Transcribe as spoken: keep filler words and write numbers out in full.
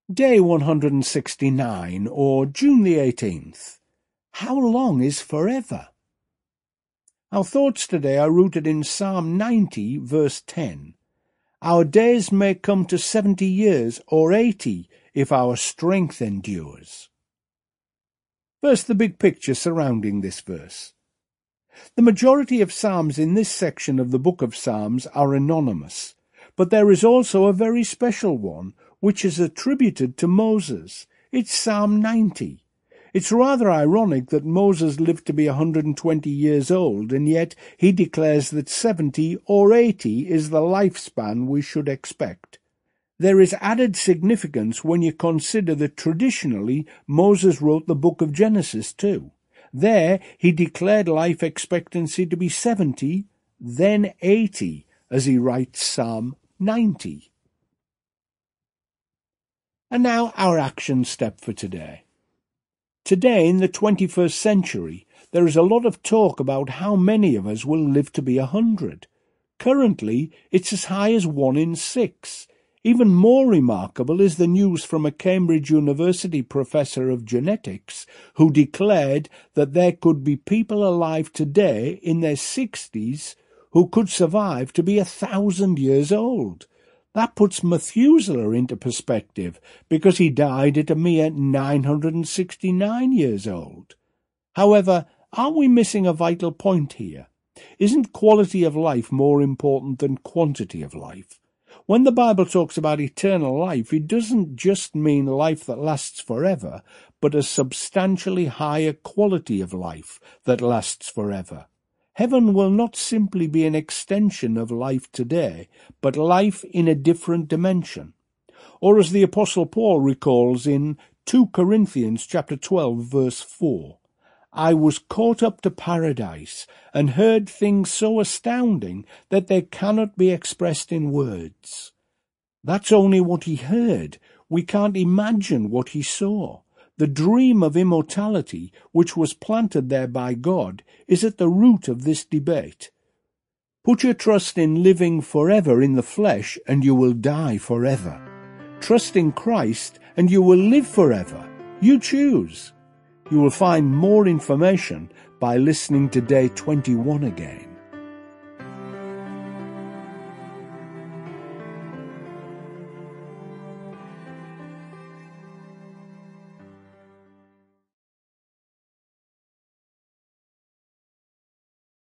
Day one hundred sixty-nine, or June the eighteenth. How long is forever? Our thoughts today are rooted in Psalm ninety, verse ten. Our days may come to seventy years, or eighty, if our strength endures. First, the big picture surrounding this verse. The majority of psalms in this section of the book of Psalms are anonymous, but there is also a very special one, which is attributed to Moses. It's Psalm ninety. It's rather ironic that Moses lived to be one hundred twenty years old, and yet he declares that seventy or eighty is the lifespan we should expect. There is added significance when you consider that traditionally Moses wrote the book of Genesis too. There he declared life expectancy to be seventy, then eighty, as he writes Psalm ninety. And now our action step for today. Today, in the twenty-first century, there is a lot of talk about how many of us will live to be a hundred. Currently, it's as high as one in six. Even more remarkable is the news from a Cambridge University professor of genetics who declared that there could be people alive today in their sixties who could survive to be a thousand years old. That puts Methuselah into perspective, because he died at a mere nine hundred sixty-nine years old. However, are we missing a vital point here? Isn't quality of life more important than quantity of life? When the Bible talks about eternal life, it doesn't just mean life that lasts forever, but a substantially higher quality of life that lasts forever. Heaven will not simply be an extension of life today, but life in a different dimension. Or as the Apostle Paul recalls in Second Corinthians chapter twelve, verse four, I was caught up to paradise and heard things so astounding that they cannot be expressed in words. That's only what he heard. We can't imagine what he saw. The dream of immortality, which was planted there by God, is at the root of this debate. Put your trust in living forever in the flesh, and you will die forever. Trust in Christ, and you will live forever. You choose. You will find more information by listening to day twenty-one again.